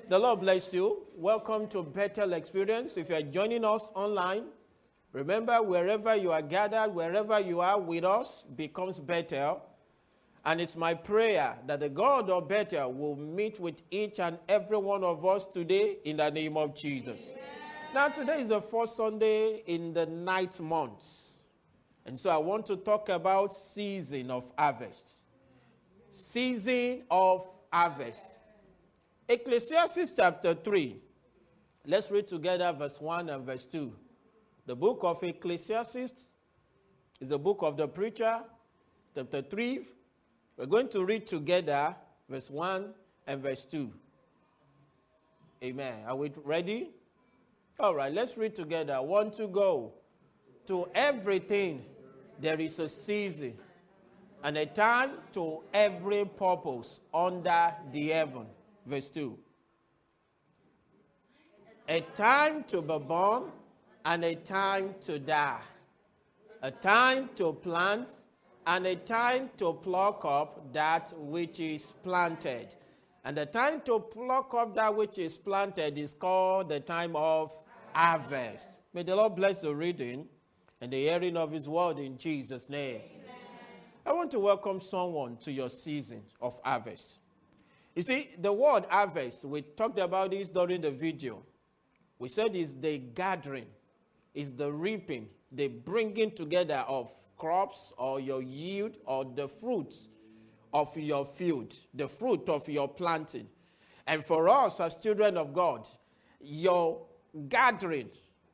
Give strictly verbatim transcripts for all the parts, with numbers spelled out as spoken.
The Lord bless you. Welcome to Bethel Experience. If you are joining us online, remember wherever you are gathered, wherever you are with us, becomes Bethel. And it's my prayer that the God of Bethel will meet with each and every one of us today in the name of Jesus. Amen. Now, today is the first Sunday in the ninth month. And so I want to talk about season of harvest. Season of harvest. Ecclesiastes chapter three. Let's read together verse one and verse two. The book of Ecclesiastes is the book of the preacher, chapter three. We're going to read together verse one and verse two. Amen. Are we ready? All right, let's read together. One to go. To everything there is a season and a time to every purpose under the heaven. Verse two. A time to be born and a time to die. A time to plant and a time to pluck up that which is planted. And the time to pluck up that which is planted is called the time of harvest. May the Lord bless the reading and the hearing of his word in Jesus' name. Amen. I want to welcome someone to your season of harvest. You see, the word harvest, we talked about this during the video. We said it's the gathering, it's the reaping, the bringing together of crops or your yield or the fruits of your field, the fruit of your planting. And for us as children of God, your gathering,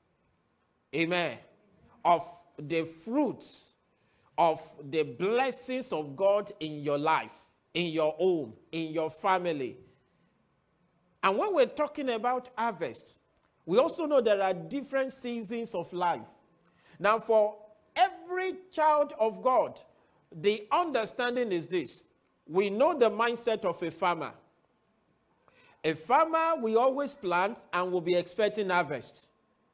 amen, of the fruits of the blessings of God in your life, in your home, in your family. And when we're talking about harvest, we also know there are different seasons of life. Now, for every child of God, the understanding is this. We know the mindset of a farmer. A farmer will always plant and will be expecting harvest.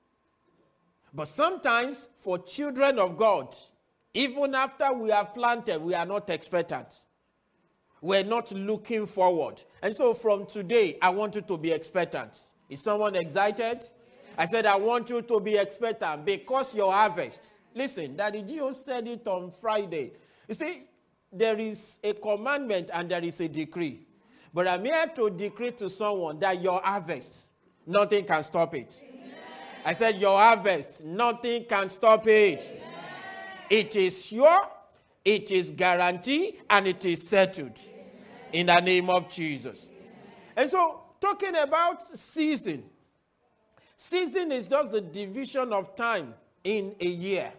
But sometimes for children of God, even after we have planted, we are not expectant. We're not looking forward. And so from today, I want you to be expectant. Is someone excited? I said, I want you to be expectant because your harvest. Listen, Daddy Gio said it on Friday. You see, there is a commandment and there is a decree. But I'm here to decree to someone that your harvest, nothing can stop it. Amen. I said, your harvest, nothing can stop it. Amen. It is sure, it is guaranteed, and it is settled. Amen. In the name of Jesus. Amen. And so, talking about season. Season is just the division of time in a year.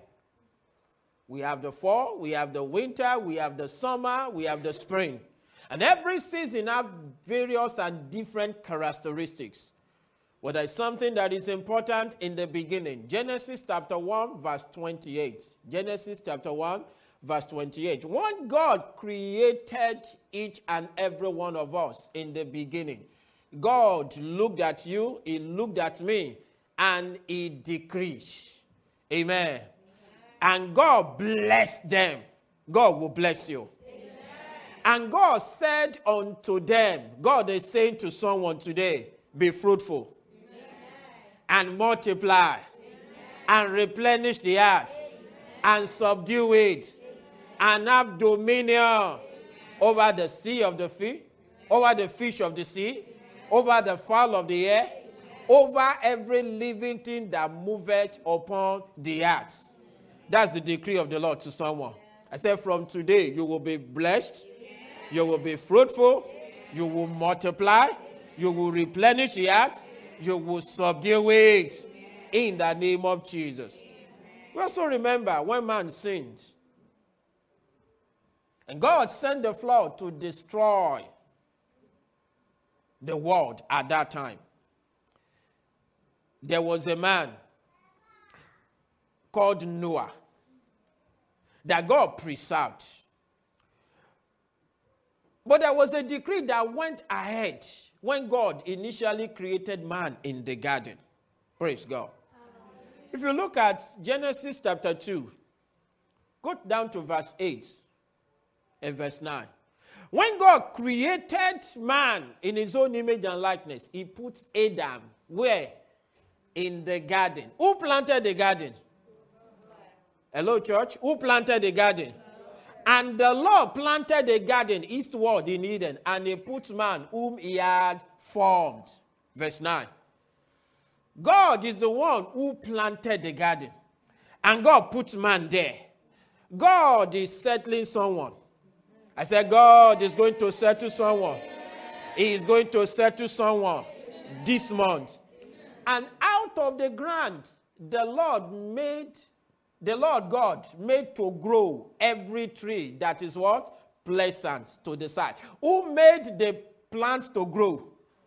We have the fall, we have the winter, we have the summer, we have the spring. And every season has various and different characteristics. But there's something that is important in the beginning. Genesis chapter one, verse twenty-eight. Genesis chapter one, verse twenty-eight. When God created each and every one of us in the beginning, God looked at you, he looked at me, and he decreased. Amen. And God blessed them. God will bless you. Amen. And God said unto them, God is saying to someone today, be fruitful. Amen. And multiply. Amen. And replenish the earth. Amen. And subdue it. Amen. And have dominion. Amen. Over the sea of the fish, over the fish of the sea, Amen. Over the fowl of the air, Amen. Over every living thing that moveth upon the earth. That's the decree of the Lord to someone. I said from today, you will be blessed. You will be fruitful. You will multiply. You will replenish the earth. You will subdue it. In the name of Jesus. We also remember when man sinned. And God sent the flood to destroy the world at that time. There was a man called Noah that God preserved. But there was a decree that went ahead when God initially created man in the garden. Praise God. If you look at Genesis chapter two, go down to verse eight and verse nine. When God created man in his own image and likeness, he puts Adam where? In the garden. Who planted the garden? Hello, church. Who planted the garden? And the Lord planted the garden eastward in Eden, and he put man whom he had formed. Verse nine. God is the one who planted the garden, and God put man there. God is settling someone. I said, God is going to settle someone. He is going to settle someone this month. And out of the ground, the Lord made, the Lord God made to grow every tree that is what? Pleasant to the sight. Who made the plant to grow?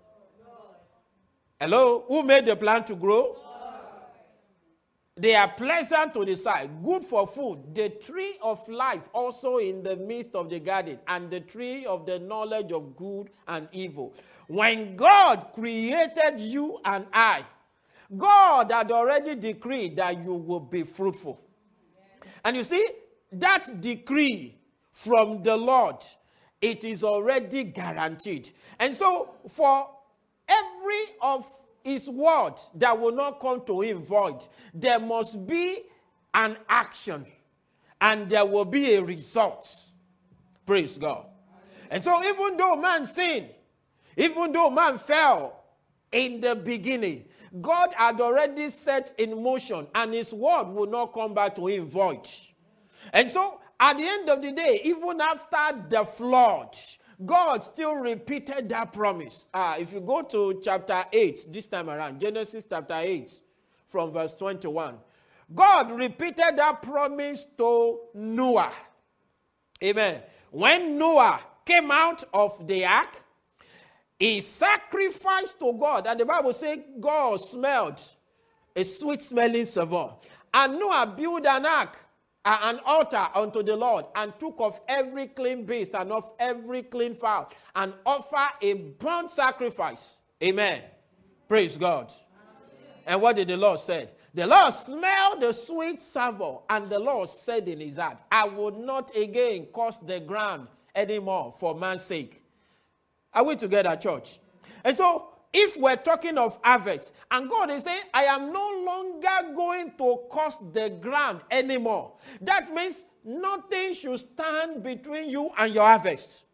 Hello? Who made the plant to grow? They are pleasant to the sight, good for food. The tree of life also in the midst of the garden, and the tree of the knowledge of good and evil. When God created you and I, God had already decreed that you will be fruitful. And you see, that decree from the Lord, it is already guaranteed. And so, for every of his word that will not come to him void, there must be an action, and there will be a result. Praise God. And so even though man sinned, even though man fell in the beginning, God had already set in motion, and his word will not come back to him void. And so at the end of the day, even after the flood, God still repeated that promise. Ah, if you go to chapter eight this time around, Genesis chapter eight, from verse twenty-one, God repeated that promise to Noah. Amen. When Noah came out of the ark, he sacrificed to God, and the Bible says God smelled a sweet-smelling savour. And Noah built an ark, uh, an altar unto the Lord, and took of every clean beast and of every clean fowl, and offered a burnt sacrifice. Amen. Praise God. And what did the Lord say? The Lord smelled the sweet savour, and the Lord said in his heart, I will not again curse the ground anymore for man's sake. Are we together, church? And so, if we're talking of harvest, and God is saying, I am no longer going to curse the ground anymore, that means nothing should stand between you and your harvest.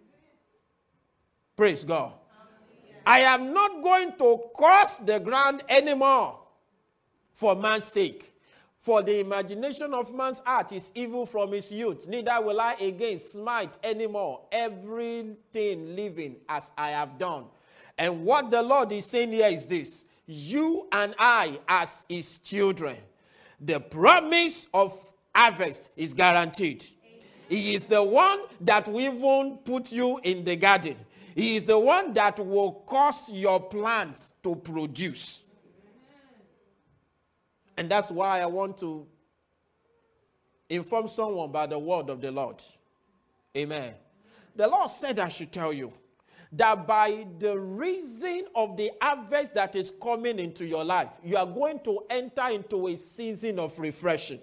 Praise God. I am not going to curse the ground anymore for man's sake. For the imagination of man's heart is evil from his youth. Neither will I again smite anymore everything living as I have done. And what the Lord is saying here is this: you and I as his children, the promise of harvest is guaranteed. He is the one that will even put you in the garden. He is the one that will cause your plants to produce. And that's why I want to inform someone about the word of the Lord. Amen. The Lord said I should tell you that by the reason of the harvest that is coming into your life, you are going to enter into a season of refreshing.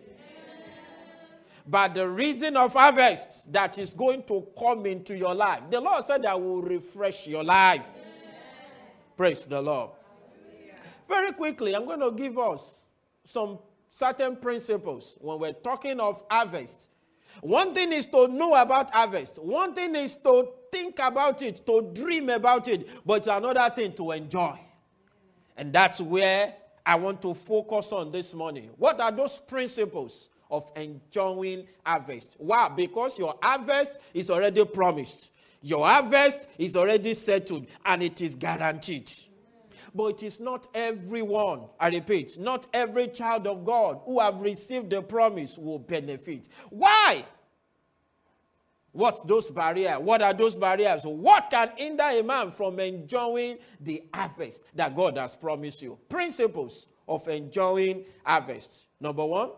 By the reason of harvest that is going to come into your life, the Lord said I will refresh your life. Praise the Lord. Very quickly, I'm going to give us some certain principles when we're talking of harvest. One thing is to know about harvest. One thing is to think about it, to dream about it. But it's another thing to enjoy. And that's where I want to focus on this morning. What are those principles of enjoying harvest? Why? Because your harvest is already promised. Your harvest is already settled, and it is guaranteed. But it is not everyone, I repeat, not every child of God who have received the promise will benefit. Why? What's those barriers? What are those barriers? What can hinder a man from enjoying the harvest that God has promised you? Principles of enjoying harvest. Number one,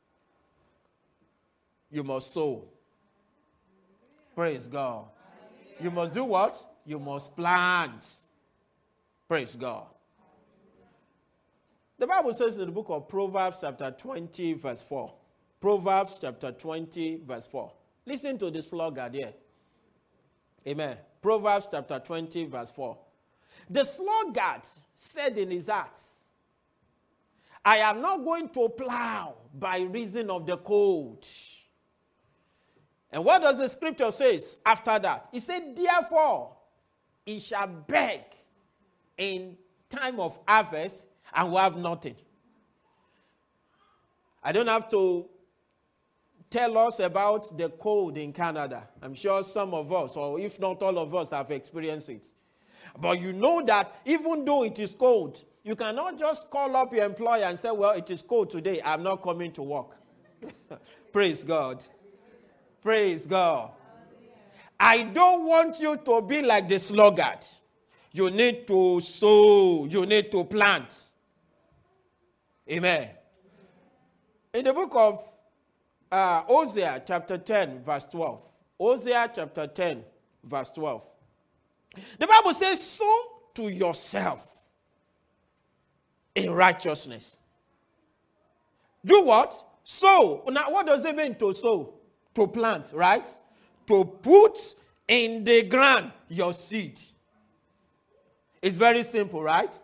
you must sow. Praise God. You must do what? You must plant. Praise God. The Bible says in the book of Proverbs chapter twenty verse four. Proverbs chapter twenty verse four. Listen to the sluggard here. Amen. Proverbs chapter twenty, verse four. The sluggard said in his heart, I am not going to plow by reason of the cold. And what does the scripture say after that? It said, therefore, he shall beg in time of harvest and will have nothing. I don't have to tell us about the cold in Canada. I'm sure some of us, or if not all of us, have experienced it. But you know that even though it is cold, you cannot just call up your employer and say, well, it is cold today, I'm not coming to work. Praise God. Praise God. I don't want you to be like the sluggard. You need to sow. You need to plant. Amen. In the book of uh, Hosea chapter ten, verse twelve. Hosea chapter ten, verse twelve. The Bible says, sow to yourself in righteousness. Do what? Sow. Now, what does it mean to sow? To plant, right? To put in the ground your seed. It's very simple, right?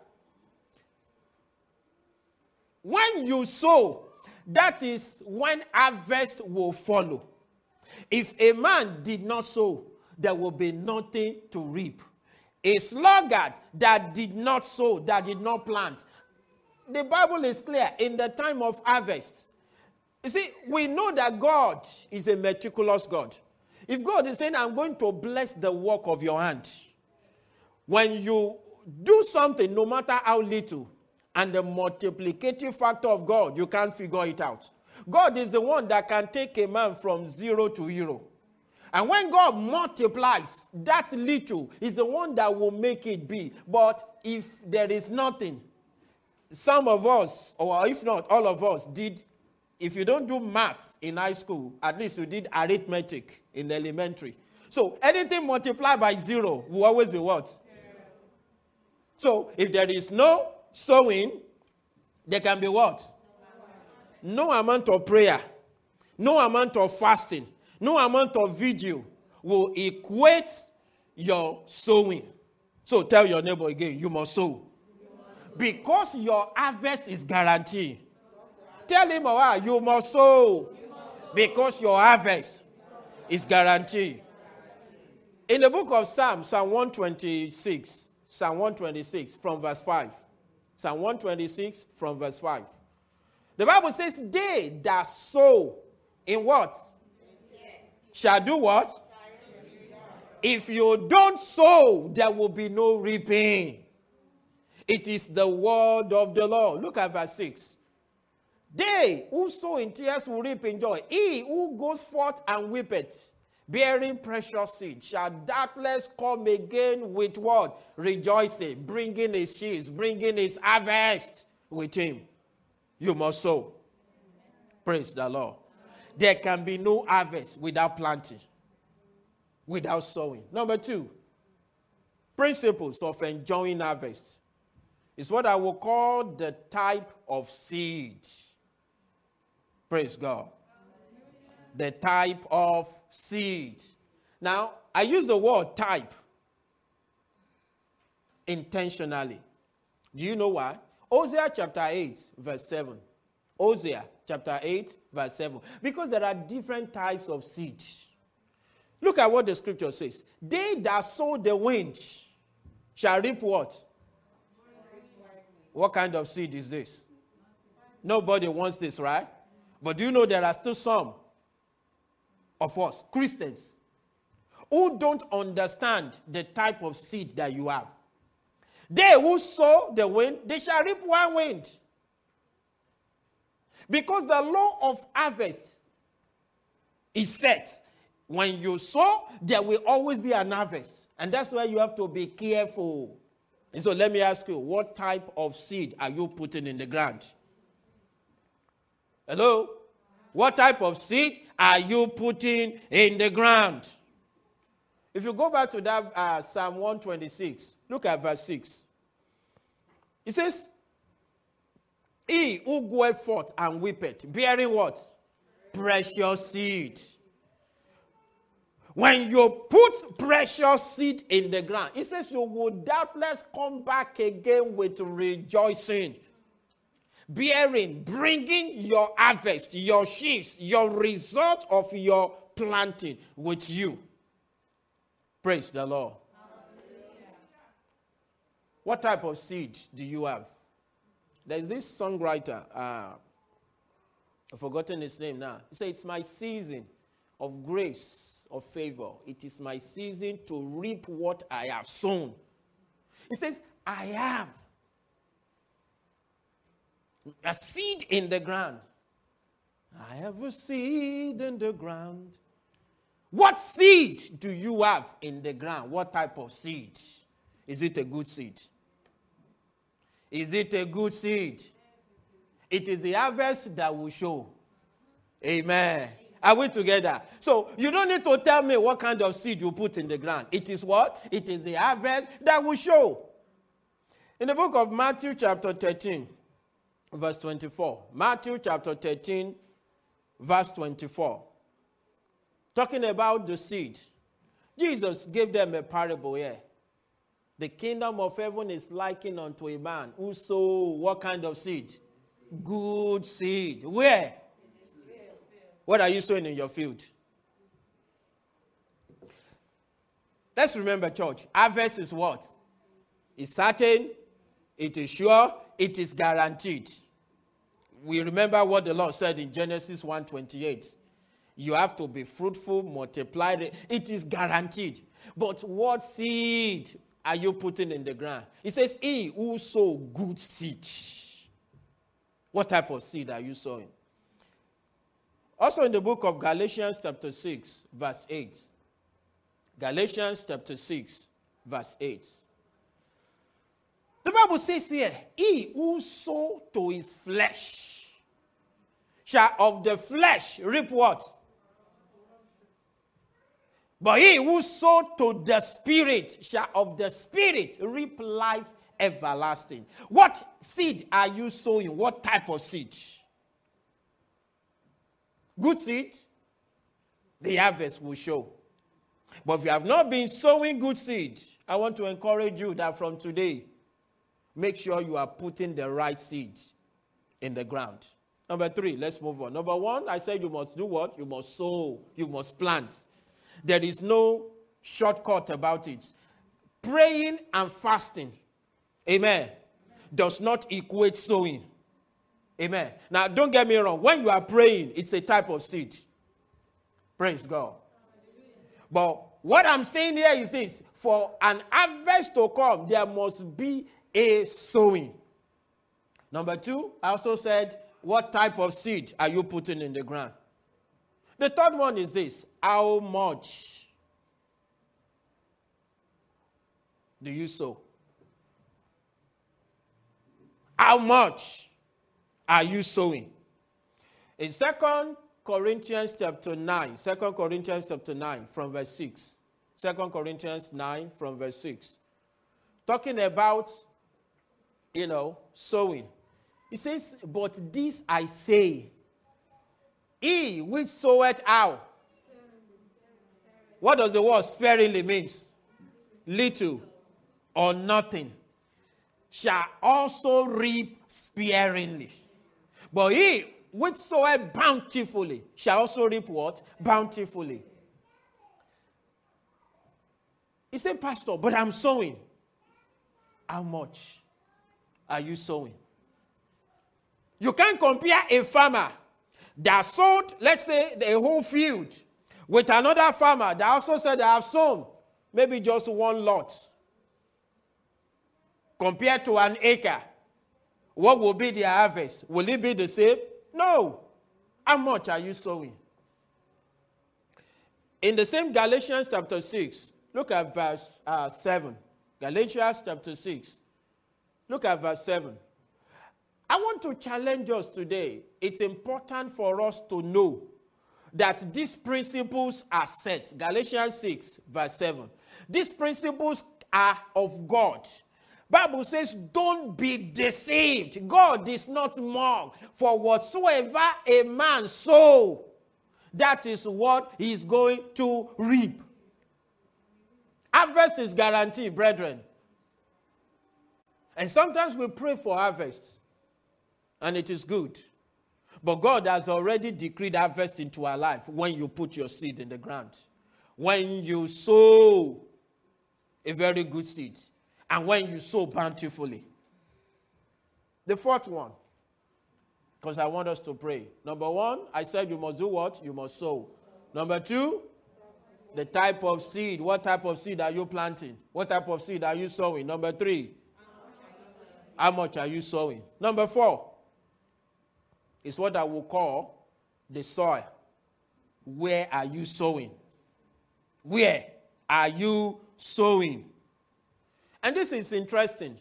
When you sow, that is when harvest will follow. If a man did not sow, there will be nothing to reap. A sluggard that did not sow, that did not plant. The Bible is clear in the time of harvest. You see, we know that God is a meticulous God. If God is saying, I'm going to bless the work of your hand, when you do something, no matter how little, and the multiplicative factor of God, you can't figure it out. God is the one that can take a man from zero to hero. And when God multiplies, that little is the one that will make it be. But if there is nothing, some of us, or if not all of us, did, if you don't do math in high school, at least you did arithmetic in elementary. So anything multiplied by zero will always be what? Yeah. So if there is no sowing, there can be what? No amount of prayer, no amount of fasting, no amount of vigil will equate your sowing. So tell your neighbor again, you must sow. Because your harvest is guaranteed. Tell him or her, you must sow. Because your harvest is guaranteed. In the book of Psalms, Psalm one twenty-six, Psalm one twenty-six from verse five. Psalm one twenty-six from verse five. The Bible says, they that sow in what? Shall do what? If you don't sow, there will be no reaping. It is the word of the Lord. Look at verse six. They who sow in tears will reap in joy. He who goes forth and weepeth, bearing precious seed, shall doubtless come again with what? Rejoicing, bringing his sheaves, bringing his harvest with him. You must sow. Praise the Lord. There can be no harvest without planting, without sowing. Number two, principles of enjoying harvest is what I will call the type of seed. Praise God. The type of seed. Now, I use the word type intentionally. Do you know why? Hosea chapter eight, verse seven. Hosea chapter eight, verse seven. Because there are different types of seed. Look at what the scripture says. They that sow the wind shall reap what? What kind of seed is this? Nobody wants this, right? But do you know there are still some of us, Christians, who don't understand the type of seed that you have. They who sow the wind, they shall reap one wind. Because the law of harvest is set. When you sow, there will always be an harvest. And that's why you have to be careful. And so let me ask you, what type of seed are you putting in the ground? Hello? What type of seed are you putting in the ground? If you go back to that uh, Psalm one twenty-six, look at verse six. It says, he who goeth forth and weepeth, bearing what? Precious seed. When you put precious seed in the ground, it says you will doubtless come back again with rejoicing, bearing, bringing your harvest, your sheaves, your result of your planting with you. Praise the Lord. Hallelujah. What type of seed do you have? There's this songwriter, uh, I've forgotten his name now. He said, it's my season of grace, of favor. It is my season to reap what I have sown. He says, I have a seed in the ground. I have a seed in the ground. What seed do you have in the ground? What type of seed? Is it a good seed? Is it a good seed? It is the harvest that will show. Amen. Are we together? So you don't need to tell me what kind of seed you put in the ground. It is what? It is the harvest that will show. In the book of Matthew chapter thirteen, verse twenty-four. Matthew chapter thirteen, verse twenty-four. Talking about the seed. Jesus gave them a parable here. The kingdom of heaven is likened unto a man who sowed what kind of seed? Good seed. Where? What are you sowing in your field? Let's remember, church. Harvest is what? It's certain, it is sure, it is guaranteed. We remember what the Lord said in Genesis one twenty-eight. You have to be fruitful, multiply. It is guaranteed. But what seed are you putting in the ground? It says, he who sow good seed. What type of seed are you sowing? Also in the book of Galatians chapter six, verse eight. Galatians chapter six, verse eight. The Bible says here, he who sow to his flesh shall of the flesh reap what? But he who sow to the Spirit shall of the Spirit reap life everlasting. What seed are you sowing? What type of seed? Good seed, the harvest will show. But if you have not been sowing good seed, I want to encourage you that from today, make sure you are putting the right seed in the ground. Number three, let's move on. Number one, I said you must do what? You must sow. You must plant. There is no shortcut about it. Praying and fasting, amen, does not equate sowing. Amen. Now, don't get me wrong. When you are praying, it's a type of seed. Praise God. But what I'm saying here is this. For an harvest to come, there must be a sowing. Number two, I also said, what type of seed are you putting in the ground? The third one is this. How much do you sow? How much are you sowing? In Second Corinthians chapter nine, Second Corinthians chapter nine from verse six. Second Corinthians nine from verse six. Talking about, you know, sowing. He says, but this I say, he which soweth how? What does the word sparingly means? Little or nothing. Shall also reap sparingly. But he which soweth bountifully shall also reap what? Bountifully. He said, Pastor, but I'm sowing. How much are you sowing? You can't compare a farmer that sowed, let's say, the whole field with another farmer that also said, I have sown maybe just one lot. Compared to an acre, what will be the harvest? Will it be the same? No. How much are you sowing? In the same Galatians chapter six, look at verse uh, seven. Galatians chapter six. Look at verse seven. I want to challenge us today. It's important for us to know that these principles are set. Galatians six, verse seven. These principles are of God. Bible says, don't be deceived. God is not mocked. For whatsoever a man sow, that is what he is going to reap. Harvest is guaranteed, brethren. And sometimes we pray for harvest, and it is good. But God has already decreed harvest into our life when you put your seed in the ground. When you sow a very good seed, and when you sow bountifully. The fourth one, because I want us to pray. Number one, I said you must do what? You must sow. Number two, the type of seed. What type of seed are you planting? What type of seed are you sowing? Number three, how much are you sowing? Number four is what I will call the soil. Where are you sowing? Where are you sowing? And this is interesting.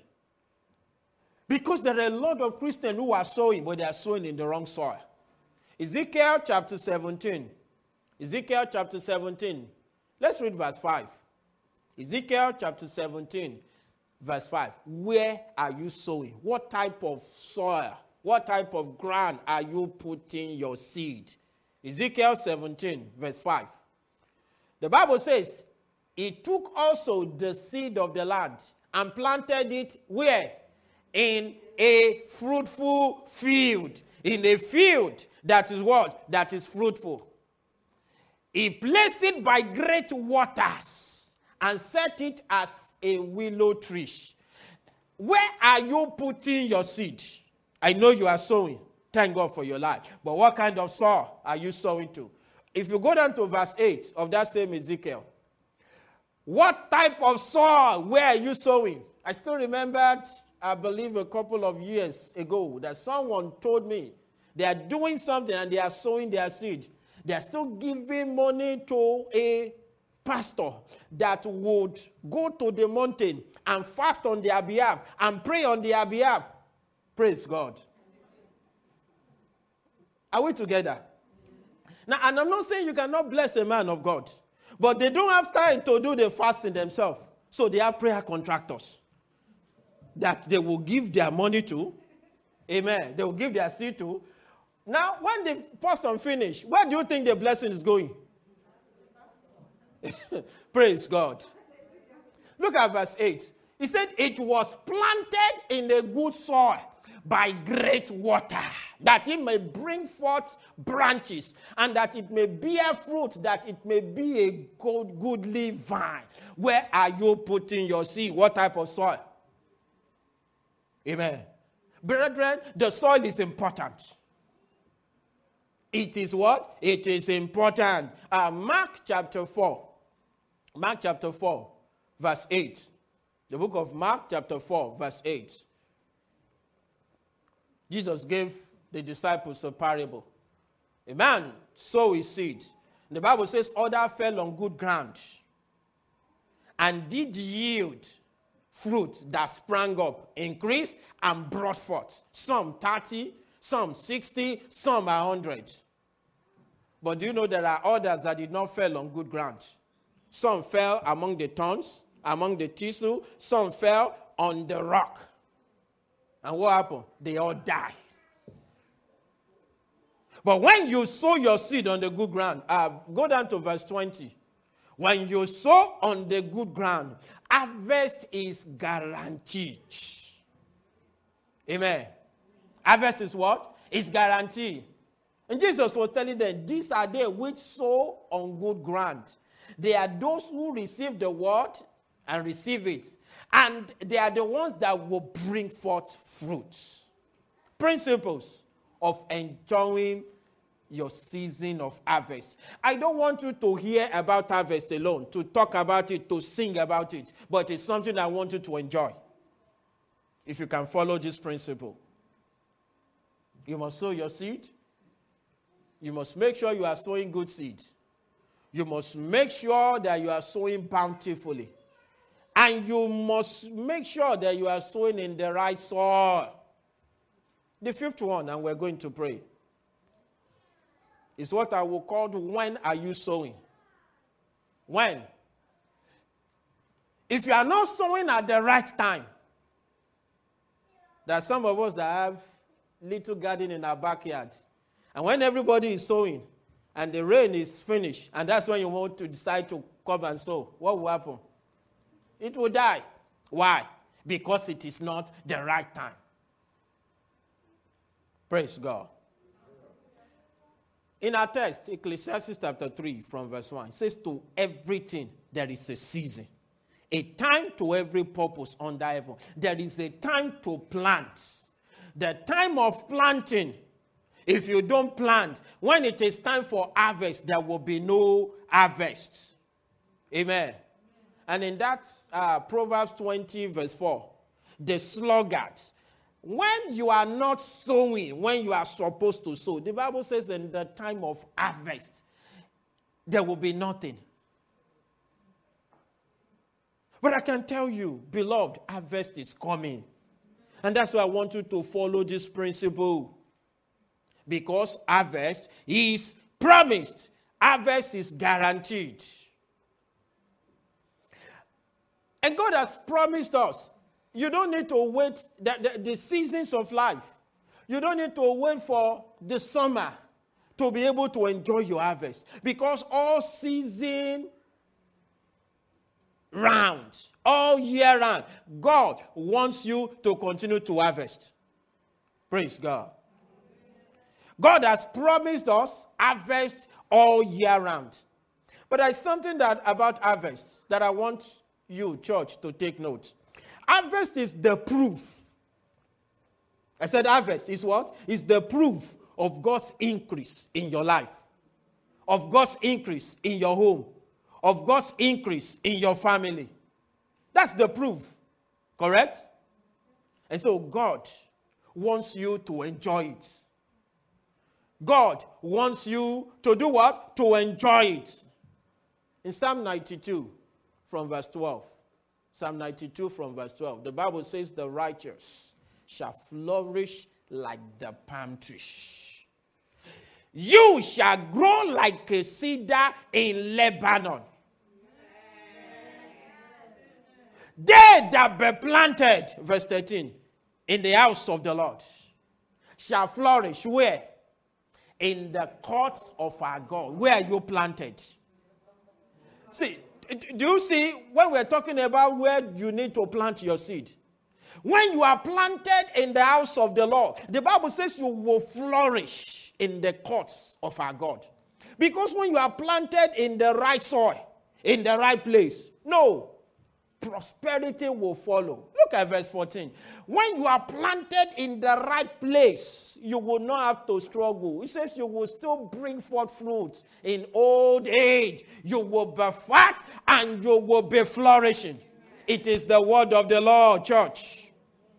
Because there are a lot of Christians who are sowing, but they are sowing in the wrong soil. Ezekiel chapter seventeen. Ezekiel chapter seventeen. Let's read verse five. Ezekiel chapter seventeen, verse five. Where are you sowing? What type of soil, what type of ground are you putting your seed? Ezekiel seventeen, verse five. The Bible says, he took also the seed of the land and planted it where? In a fruitful field. In a field that is what? That is fruitful. He placed it by great waters and set it as a willow tree. Where are you putting your seed? I know you are sowing. Thank God for your life. But what kind of soil are you sowing to? If you go down to verse eight of that same Ezekiel, what type of soil, where are you sowing? I still remembered, I believe a couple of years ago, that someone told me they are doing something and they are sowing their seed. They are still giving money to a pastor that would go to the mountain and fast on their behalf and pray on their behalf. Praise God. Are we together? Now, and I'm not saying you cannot bless a man of God, but they don't have time to do the fasting themselves. So they have prayer contractors that they will give their money to. Amen. They will give their seed to. Now, when the person finish, where do you think the blessing is going? Praise God. Look at verse eight. He said, it was planted in a good soil by great water, that it may bring forth branches, and that it may bear fruit, that it may be a good, goodly vine. Where are you putting your seed? What type of soil? Amen. Brethren, the soil is important. It is what? It is important. Uh, Mark chapter four. Mark chapter four, verse eight. The book of Mark chapter four, verse eight. Jesus gave the disciples a parable. A man sowed his seed. The Bible says, other fell on good ground and did yield fruit that sprang up, increased, and brought forth. Some thirty, some sixty, some one hundred. But do you know there are others that did not fall on good ground? Some fell among the thorns, among the thistle. Some fell on the rock. And what happened? They all died. But when you sow your seed on the good ground, uh, go down to verse twenty. When you sow on the good ground, harvest is guaranteed. Amen. Harvest is what? It's guaranteed. And Jesus was telling them, these are they which sow on good ground. They are those who receive the word and receive it. And they are the ones that will bring forth fruits. Principles of enjoying your season of harvest. I don't want you to hear about harvest alone, to talk about it, to sing about it. But it's something I want you to enjoy. If you can follow this principle. You must sow your seed. You must make sure you are sowing good seed. You must make sure that you are sowing bountifully. And you must make sure that you are sowing in the right soil. The fifth one, and we're going to pray, is what I will call, when are you sowing? When? If you are not sowing at the right time, there are some of us that have little garden in our backyard. And when everybody is sowing, and the rain is finished, and that's when you want to decide to come and sow, what will happen? It will die. Why? Because it is not the right time. Praise God. In our text, Ecclesiastes chapter three from verse one, it says, to everything there is a season. A time to every purpose under heaven. There is a time to plant. The time of planting, if you don't plant, when it is time for harvest, there will be no harvest. Amen. And in that uh, Proverbs twenty verse four, the sluggard, when you are not sowing, when you are supposed to sow, the Bible says in the time of harvest, there will be nothing. But I can tell you, beloved, harvest is coming. And that's why I want you to follow this principle. Because harvest is promised. Harvest is guaranteed. And God has promised us. You don't need to wait the, the, the seasons of life. You don't need to wait for the summer to be able to enjoy your harvest. Because all season round, all year round, God wants you to continue to harvest. Praise God. God has promised us harvest all year round. But there's something that about harvest that I want you, church, to take note. Harvest is the proof. I said harvest is what? Is the proof of God's increase in your life. Of God's increase in your home. Of God's increase in your family. That's the proof. Correct? And so God wants you to enjoy it. God wants you to do what? To enjoy it. In Psalm ninety-two, from verse twelve. Psalm ninety-two from verse twelve. The Bible says the righteous shall flourish like the palm tree. You shall grow like a cedar in Lebanon. They that be planted, verse thirteen, in the house of the Lord, shall flourish. Where? In the courts of our God. Where are you planted? See, do you see when we're talking about where you need to plant your seed? When you are planted in the house of the Lord, the Bible says you will flourish in the courts of our God. Because when you are planted in the right soil, in the right place, no, prosperity will follow. Look at verse fourteen. When you are planted in the right place, you will not have to struggle. It says you will still bring forth fruit in old age. You will be fat and you will be flourishing. It is the word of the Lord, church.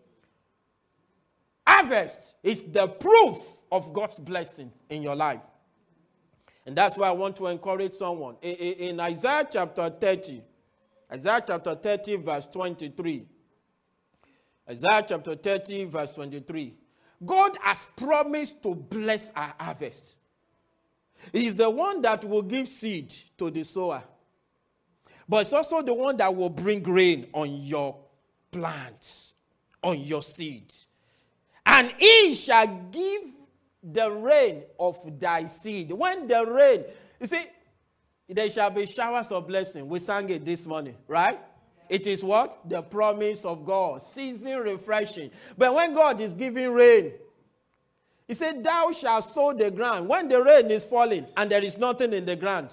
Harvest is the proof of God's blessing in your life. And that's why I want to encourage someone. In, in, in Isaiah chapter thirty, Isaiah chapter thirty, verse twenty-three. Isaiah chapter thirty, verse twenty-three. God has promised to bless our harvest. He is the one that will give seed to the sower. But it's also the one that will bring rain on your plants, on your seed. And he shall give the rain of thy seed. When the rain, you see, there shall be showers of blessing. We sang it this morning, right? It is what? The promise of God. Season refreshing. But when God is giving rain, he said, thou shalt sow the ground. When the rain is falling and there is nothing in the ground,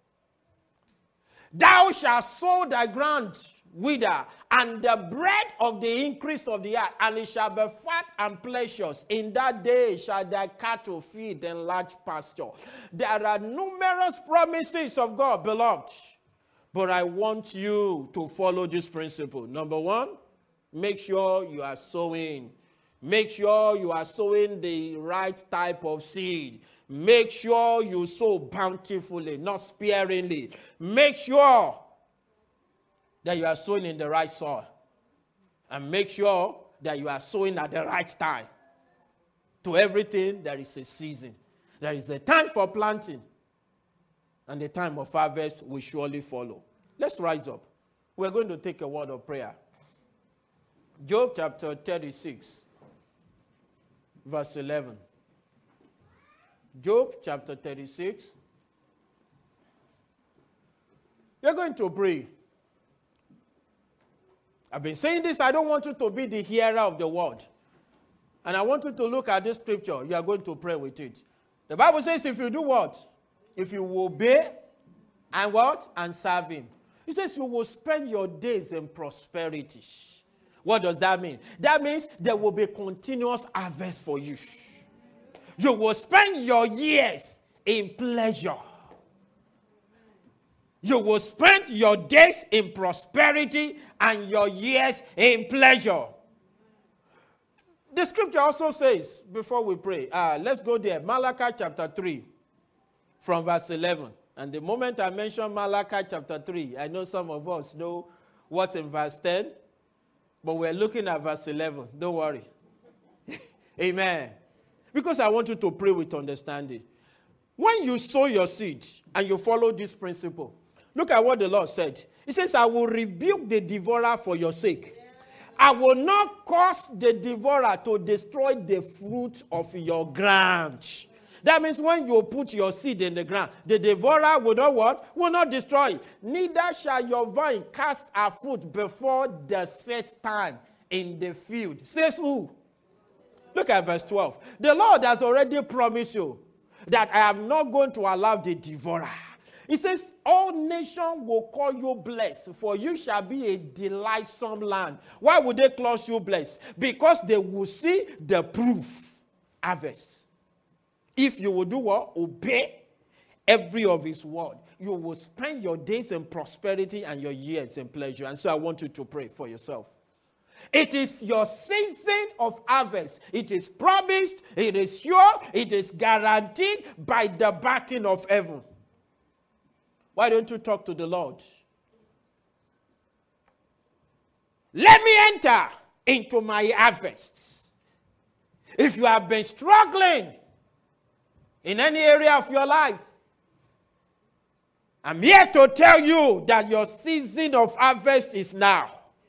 thou shalt sow thy ground wither, and the bread of the increase of the earth, and it shall be fat and pleasures. In that day shall thy cattle feed in large pasture. There are numerous promises of God, beloved. But I want you to follow this principle. Number one, make sure you are sowing. Make sure you are sowing the right type of seed. Make sure you sow bountifully, not sparingly. Make sure that you are sowing in the right soil. And make sure that you are sowing at the right time. To everything, there is a season. There is a time for planting. And the time of harvest will surely follow. Let's rise up. We're going to take a word of prayer. Job chapter thirty-six, verse eleven. Job chapter thirty-six. You're going to pray. I've been saying this. I don't want you to be the hearer of the word. And I want you to look at this scripture. You are going to pray with it. The Bible says if you do what? If you obey and what? And serve him. It says you will spend your days in prosperity. What does that mean? That means there will be continuous harvest for you. You will spend your years in pleasure. You will spend your days in prosperity and your years in pleasure. The scripture also says, before we pray, uh, let's go there. Malachi chapter three, from verse eleven. And the moment I mention Malachi chapter three, I know some of us know what's in verse ten, but we're looking at verse eleven. Don't worry. Amen. Because I want you to pray with understanding. When you sow your seed and you follow this principle, look at what the Lord said. He says, I will rebuke the devourer for your sake. I will not cause the devourer to destroy the fruit of your ground. That means when you put your seed in the ground, the devourer will not what? Will not destroy it. Neither shall your vine cast her fruit before the set time in the field. Says who? Look at verse twelve. The Lord has already promised you that I am not going to allow the devourer. He says, all nations will call you blessed, for you shall be a delightsome land. Why would they call you blessed? Because they will see the proof harvest. If you will do what? Obey every of his word. You will spend your days in prosperity and your years in pleasure. And so I want you to pray for yourself. It is your season of harvest. It is promised, it is sure, it is guaranteed by the backing of heaven. Why don't you talk to the Lord? Let me enter into my harvest. If you have been struggling in any area of your life, I'm here to tell you that your season of harvest is now.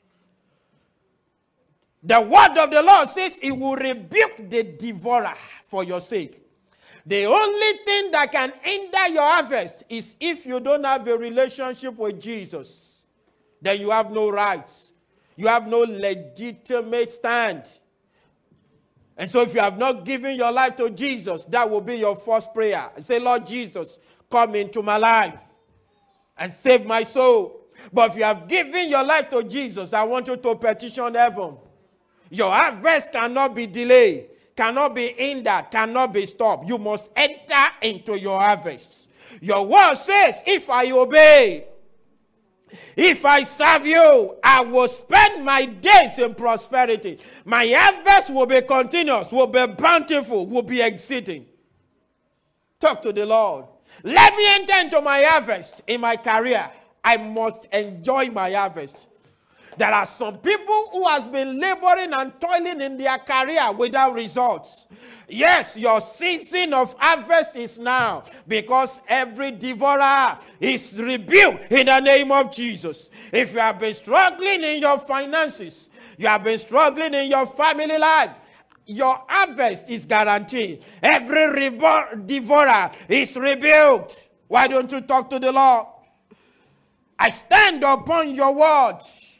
The word of the Lord says it will rebuke the devourer for your sake. The only thing that can hinder your harvest is if you don't have a relationship with Jesus. Then you have no rights. You have no legitimate stand. And so if you have not given your life to Jesus, that will be your first prayer. Say, Lord Jesus, come into my life and save my soul. But if you have given your life to Jesus, I want you to petition heaven. Your harvest cannot be delayed, cannot be hindered, cannot be stopped. You must enter into your harvest. Your word says, if I obey, if I serve you, I will spend my days in prosperity. My harvest will be continuous, will be bountiful, will be exceeding. Talk to the Lord. Let me enter into my harvest in my career. I must enjoy my harvest. There are some people who has been laboring and toiling in their career without results. Yes, your season of harvest is now, because every devourer is rebuked in the name of Jesus. If you have been struggling in your finances, you have been struggling in your family life, your harvest is guaranteed. Every devourer is rebuked. Why don't you talk to the Lord? I stand upon your word.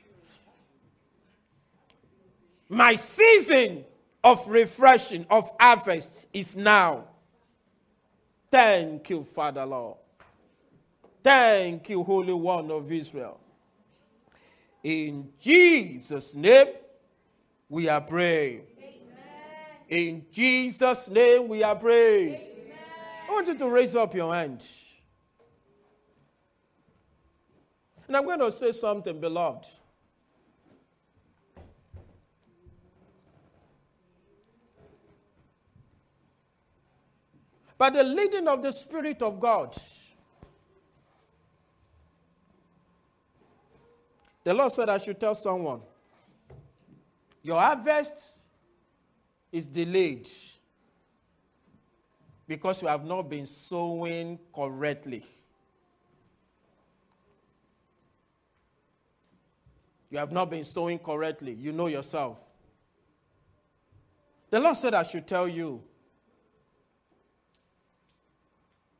My season of refreshing, of harvest is now. Thank you, Father Lord. Thank you, Holy One of Israel. In Jesus' name, we are praying. Amen. In Jesus' name, we are praying. Amen. I want you to raise up your hand. And I'm going to say something, beloved. By the leading of the Spirit of God, the Lord said I should tell someone, your harvest is delayed because you have not been sowing correctly. You have not been sowing correctly. You know yourself. The Lord said I should tell you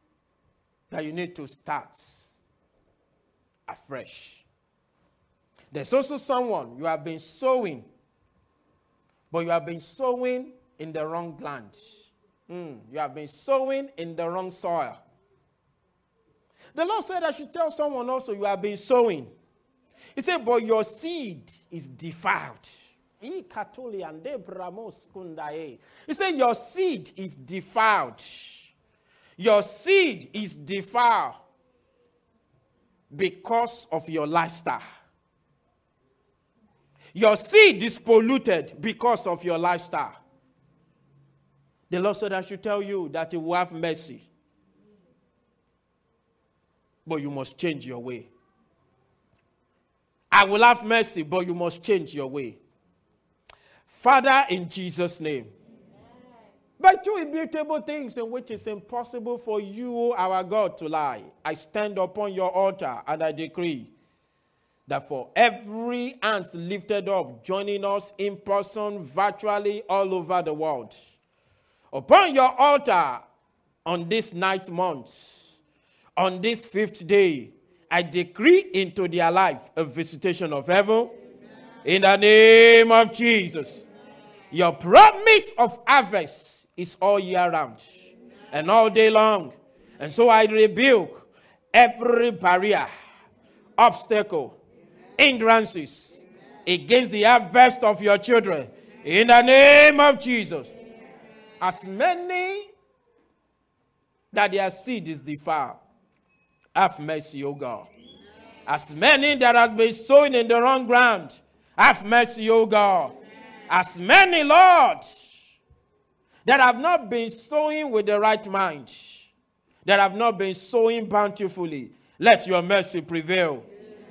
that you need to start afresh. There's also someone you have been sowing, but you have been sowing in the wrong land. Mm, you have been sowing in the wrong soil. The Lord said I should tell someone also you have been sowing. He said, but your seed is defiled. He said, your seed is defiled. Your seed is defiled because of your lifestyle. Your seed is polluted because of your lifestyle. The Lord said I should tell you that He will have mercy. But you must change your way. I will have mercy, but you must change your way. Father, in Jesus' name. By two immutable things in which it's impossible for you, our God, to lie, I stand upon your altar and I decree that for every hand lifted up, joining us in person, virtually, all over the world, upon your altar on this ninth month, on this fifth day, I decree into their life a visitation of heaven. Amen. In the name of Jesus. Amen. Your promise of harvest is all year round. Amen. And all day long. And so I rebuke every barrier, obstacle, Amen. Hindrances Amen. Against the harvest of your children. Amen. In the name of Jesus. Amen. As many that their seed is defiled, have mercy, O God. As many that has been sown in the wrong ground, have mercy, O God. As many, Lord, that have not been sowing with the right mind, that have not been sowing bountifully, let your mercy prevail.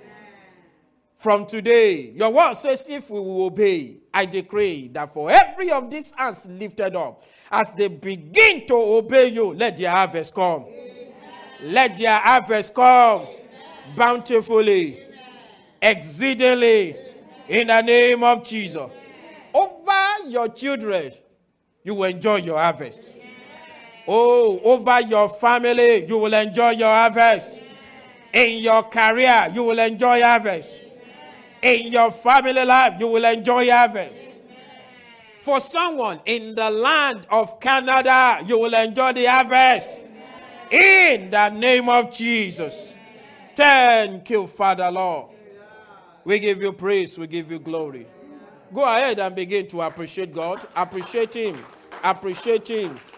From today, your word says if we will obey, I decree that for every of these hands lifted up, as they begin to obey you, let their harvest come. Let their harvest come. Amen. Bountifully, Amen. Exceedingly, Amen. In the name of Jesus. Amen. Over your children, you will enjoy your harvest. Amen. Oh, over your family, you will enjoy your harvest. Amen. In your career, you will enjoy harvest. Amen. In your family life, you will enjoy harvest. Amen. For someone in the land of Canada, you will enjoy the harvest. In the name of Jesus. Thank you, Father Lord. We give you praise. We give you glory. Go ahead and begin to appreciate God. Appreciate Him. Appreciate Him.